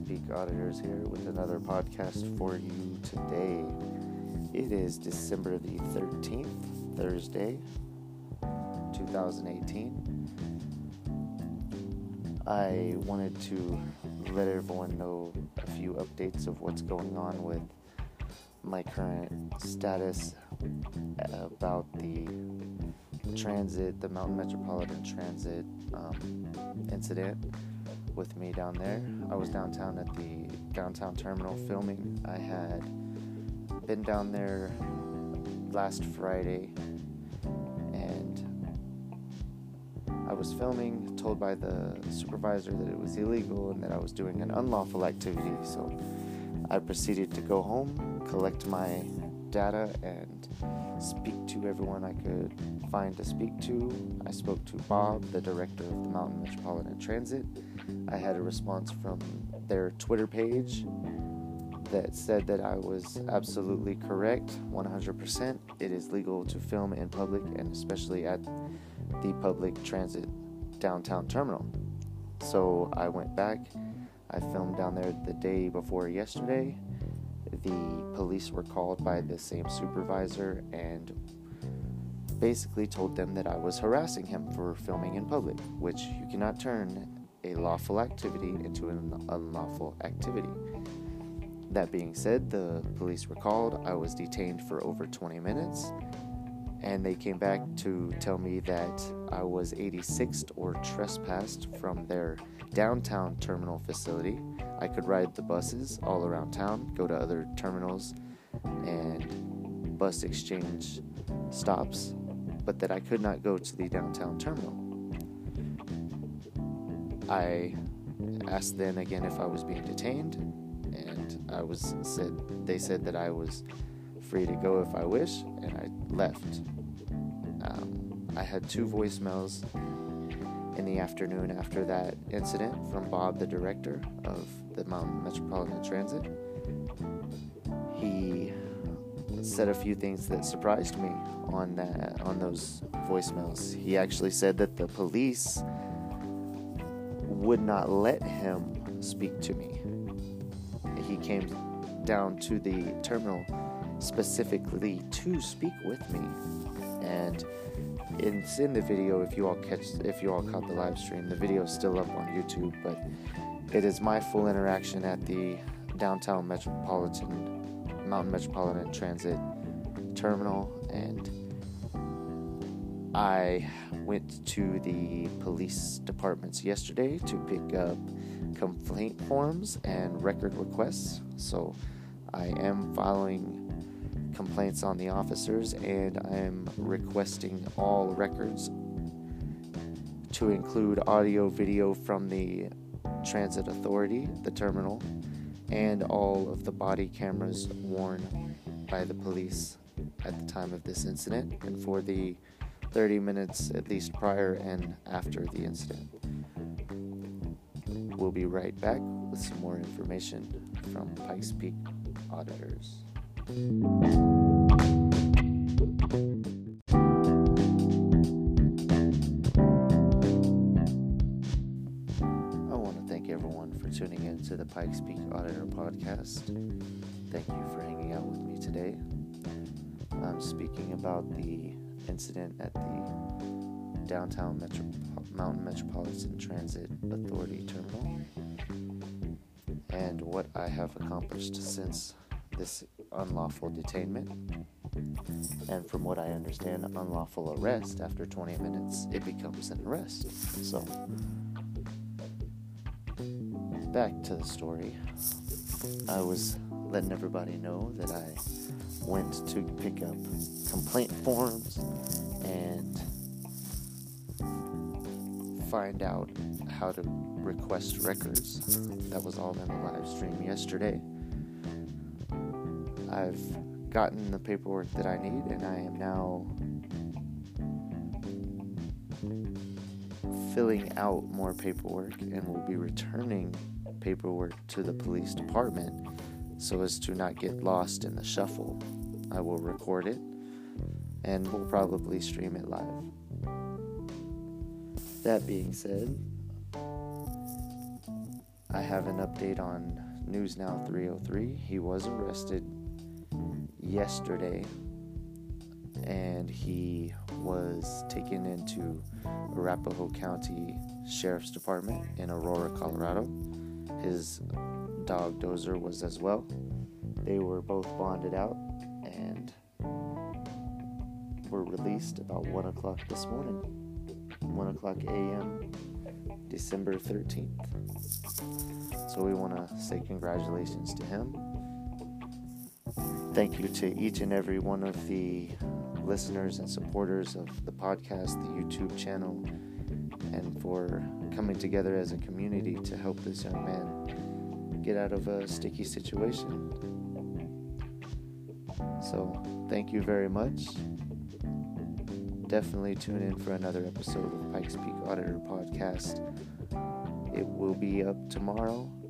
Peak Auditors here with another podcast for you today. It is December the 13th, Thursday, 2018. I wanted to let everyone know a few updates of what's going on with my current status about the Mountain Metropolitan Transit incident with me down there. I was downtown at the downtown terminal filming. I had been down there last Friday and I was filming, told by the supervisor that it was illegal and that I was doing an unlawful activity. So I proceeded to go home, collect my data, and speak to everyone I could find to speak to. I spoke to Bob, the director of the Mountain Metropolitan Transit. I had a response from their Twitter page that said that I was absolutely correct, 100%. It is legal to film in public, and especially at the public transit downtown terminal. So I went back. I filmed down there the day before yesterday. The police were called by the same supervisor and basically told them that I was harassing him for filming in public, which you cannot turn a lawful activity into an unlawful activity. That being said, the police were called. I was detained for over 20 minutes, and they came back to tell me that I was 86th or trespassed from their downtown terminal facility. I could ride the buses all around town, go to other terminals and bus exchange stops, but that I could not go to the downtown terminal. I asked them again if I was being detained, and they said that I was free to go if I wish, and I left. I had 2 voicemails in the afternoon after that incident from Bob, the director of the Mountain Metropolitan Transit. He said a few things that surprised me on those voicemails. He actually said that the police would not let him speak to me. He came down to the terminal specifically to speak with me, and it's in the video. If you all caught the live stream, the video is still up on YouTube, but it is my full interaction at the downtown Mountain Metropolitan Transit terminal, and I went to the police departments yesterday to pick up complaint forms and record requests. So I am filing complaints on the officers, and I am requesting all records to include audio, video from the transit authority, the terminal, and all of the body cameras worn by the police at the time of this incident and for the 30 minutes at least prior and after the incident. We'll be right back with some more information from Pikes Peak Auditors. I want to thank everyone for tuning in to the Pikes Peak Auditor podcast. Thank you for hanging out with me today. I'm speaking about the incident at the downtown Mountain Metropolitan Transit Authority terminal and what I have accomplished since this unlawful detainment, and from what I understand, unlawful arrest. After 20 minutes it becomes an arrest. So back to the story. I was letting everybody know that I went to pick up complaint forms and find out how to request records. That was all in the live stream yesterday. I've gotten the paperwork that I need, and I am now filling out more paperwork and will be returning paperwork to the police department so as to not get lost in the shuffle. I will record it and we'll probably stream it live. That being said, I have an update on News Now 303. He was arrested yesterday, and he was taken into Arapahoe County Sheriff's Department in Aurora, Colorado. His dog Dozer was as well. They were both bonded out and were released about 1 o'clock this morning, 1 o'clock a.m., December 13th. So we want to say congratulations to him. Thank you to each and every one of the listeners and supporters of the podcast, the YouTube channel, and for coming together as a community to help this young man get out of a sticky situation. So thank you very much. Definitely tune in for another episode of Pikes Peak Auditor Podcast. It will be up tomorrow.